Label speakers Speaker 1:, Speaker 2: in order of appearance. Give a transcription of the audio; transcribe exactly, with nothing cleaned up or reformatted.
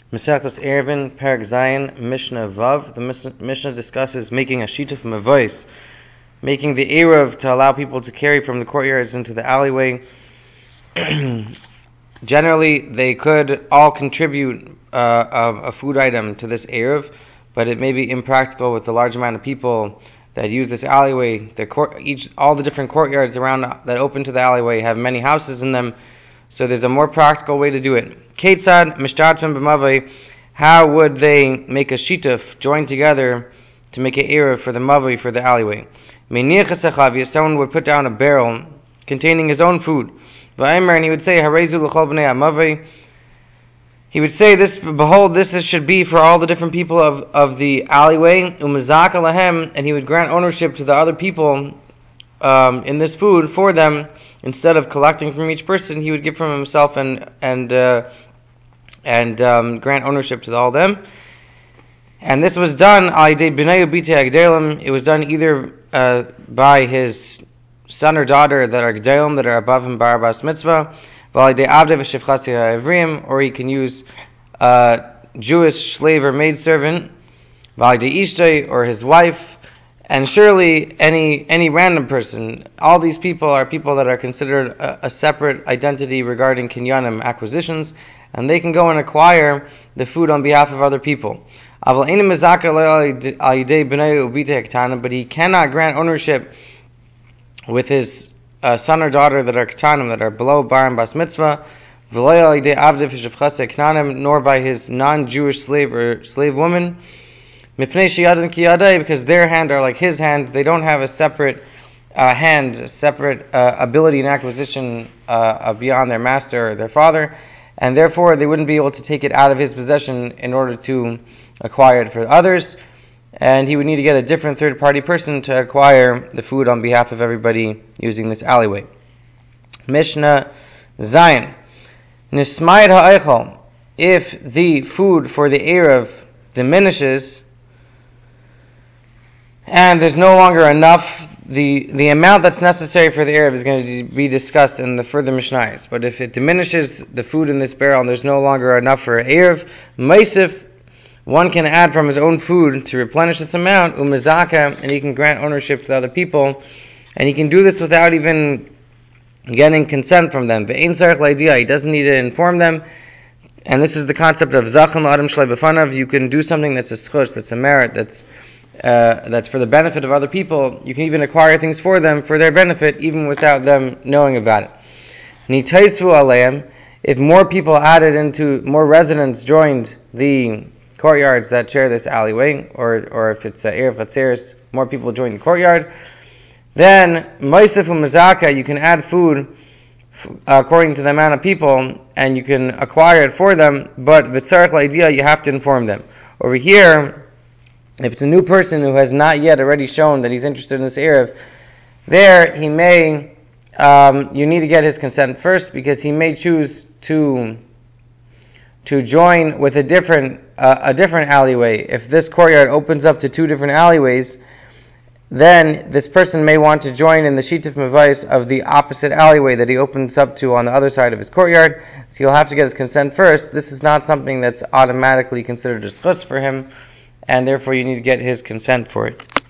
Speaker 1: Masechtas Eruvin, Perek Zayin, Mishnah Vav. The Mishnah discusses making a shituf mavos, making the eruv to allow people to carry from the courtyards into the alleyway. Generally, they could all contribute uh, a, a food item to this eruv, but it may be impractical with the large amount of people that use this alleyway. The court, each, all the different courtyards around that open to the alleyway have many houses in them, so there's a more practical way to do it. Ketzad mishtatfim b'mavai. How would they make a shituf, join together to make an eruv for the mavai, for the alleyway? Someone would put down a barrel containing his own food. And he would say, Harezu l'chol b'nei ha'mavai. He would say, "This, behold, this should be for all the different people of, of the alleyway." Umazaka lahem, and he would grant ownership to the other people um, in this food for them. Instead of collecting from each person, he would give from himself and and uh, and um, grant ownership to all of them. And this was done It was done either uh, by his son or daughter that are gedalim, that are above him bar bas mitzvah, or he can use a Jewish slave or maidservant, or his wife. And surely any any random person, all these people are people that are considered a, a separate identity regarding kinyanim, acquisitions, and they can go and acquire the food on behalf of other people. But he cannot grant ownership with his uh, son or daughter that are ketanim, that are below bar and bas mitzvah, nor by his non-Jewish slave or slave woman, because their hand are like his hand. They don't have a separate uh, hand, a separate uh, ability and acquisition uh, beyond their master or their father, and therefore they wouldn't be able to take it out of his possession in order to acquire it for others, and he would need to get a different third-party person to acquire the food on behalf of everybody using this alleyway. Mishnah Zayin. Nismayed ha'eichel. If the food for the eruv diminishes, and there's no longer enough, the the amount that's necessary for the eruv is going to be discussed in the further Mishnayos. But if it diminishes the food in this barrel and there's no longer enough for eruv, meisif, one can add from his own food to replenish this amount, umizaka, and he can grant ownership to other people, and he can do this without even getting consent from them. Ve'ein tzarich l'idea, he doesn't need to inform them. And this is the concept of zachan l'adam shlei b'fanav. You can do something that's a schus, that's a merit, that's Uh, that's for the benefit of other people. You can even acquire things for them for their benefit, even without them knowing about it. Nitaisvu aleim, if more people added into, more residents joined the courtyards that share this alleyway, or or if it's a eruv chatzeres, more people join the courtyard, then ma'isef u'mazaka, you can add food f- according to the amount of people, and you can acquire it for them. But v'tzarich l'idea, you have to inform them. Over here, if it's a new person who has not yet already shown that he's interested in this eruv, there he may, um, you need to get his consent first, because he may choose to to join with a different uh, a different alleyway. If this courtyard opens up to two different alleyways, then this person may want to join in the shituf mavais of the opposite alleyway that he opens up to on the other side of his courtyard. So he'll have to get his consent first. This is not something that's automatically considered a schus for him, and therefore you need to get his consent for it.